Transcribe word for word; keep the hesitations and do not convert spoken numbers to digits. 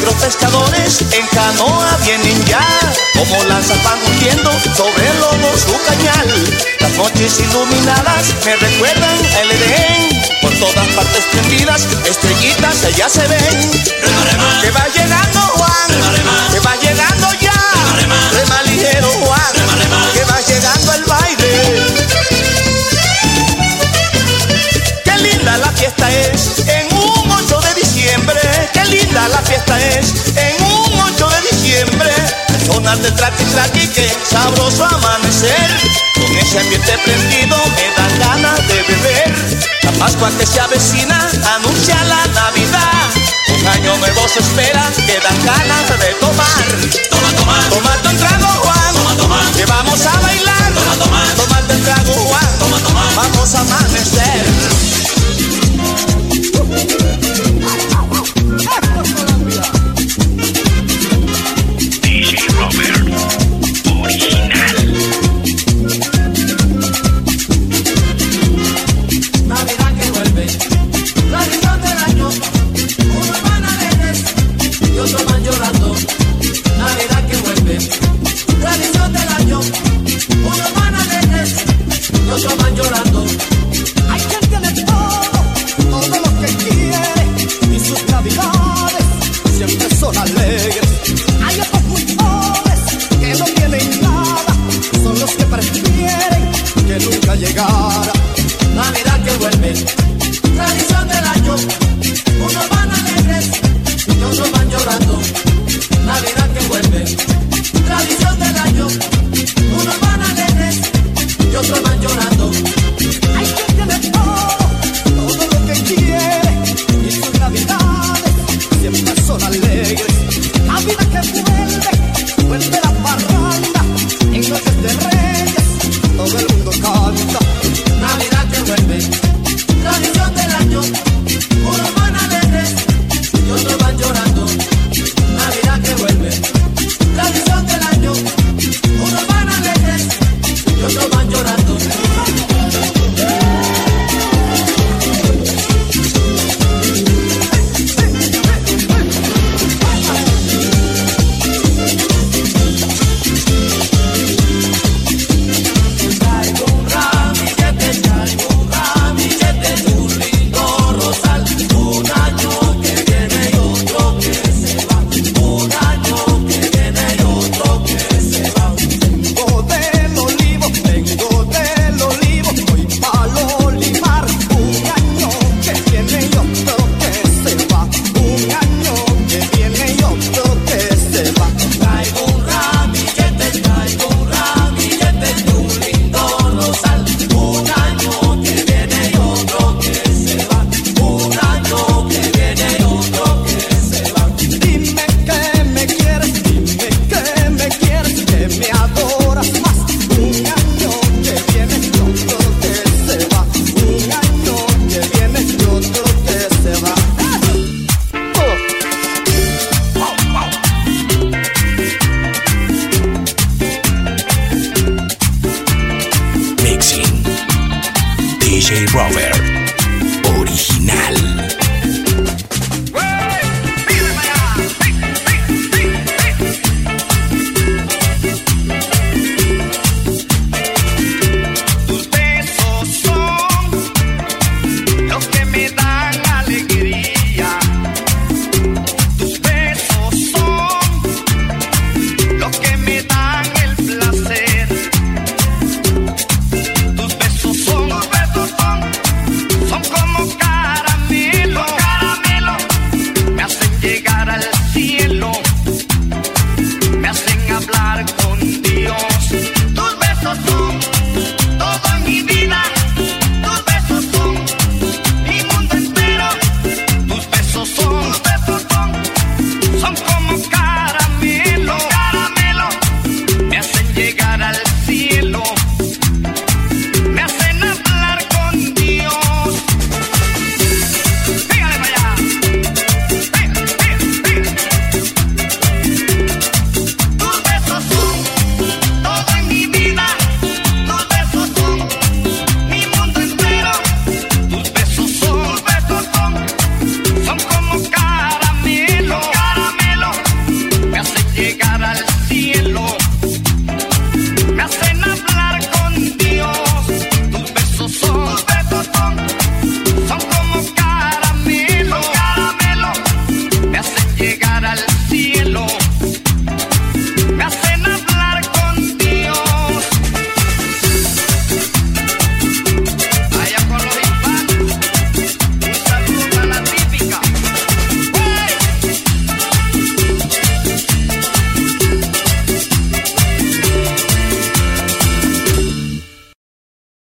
negros pescadores en canoa vienen ya, como lanzas van hundiendo sobre el lomo su cañal. Las noches iluminadas me recuerdan el Edén, por todas partes prendidas, estrellitas allá se ven. Rema, rema, que va llegando Juan, rema, rema, que va llegando ya, rema, rema, rema ligero Juan, rema, rema, que va llegando el baile. Qué linda la fiesta es en un ocho de diciembre, qué linda la fiesta es en un ocho de diciembre. Sonar de traqui traqui, que sabroso amanecer, con ese ambiente prendido me dan ganas de beber. La Pascua que se avecina anuncia la Navidad, un año nuevo se espera, que dan ganas de tomar. toma, toma, Tomate un trago Juan, toma, toma, que vamos a bailar. toma, toma, Tomate un trago Juan, toma, toma. vamos a amanecer. D J Robert, original. Navidad que vuelve, tradición del año, unos van alegres y otros van llorando. Navidad que vuelve, tradición del año, unos van alegres y otros van llorando. Hay quien tiene todo, todo lo que quiere, y sus navidades siempre son alegres. Hay otros muy pobres que no tienen nada, son los que prefieren que nunca llegara. Navidad que vuelve, tradición del año, unos van alegres y otros van llorando. Navidad que vuelve, tradición del año, unos van alegres y otros van llorando. Hay quien tiene todo, todo lo que quiere, y sus navidades siempre son alegres. Navidad que vuelve, vuelve la parranda, en noches de reyes todo el mundo canta. Navidad que vuelve, tradición del año, unos van alegres y otros van llorando. Navidad que vuelve, tradición del año, unos van alegres y otros van llorando. Traigo un ramillete, traigo un ramillete de un lindo rosal. Un año que viene y otro que se va. Un año que viene y otro que se va. Vengo del olivo, vengo del olivo, voy pa'l olivar. Un año que viene y otro que se va. Un año que viene y otro que se va. Traigo un ramillete, traigo un ramillete de un lindo rosal. Un año que viene y otro que se va. Un año que viene y otro que se va. Dime que me quieres, dime que me quieres, que me adoras más. Un año que viene y otro que se va. Un año que viene y otro que se va. Mixing D J Robert.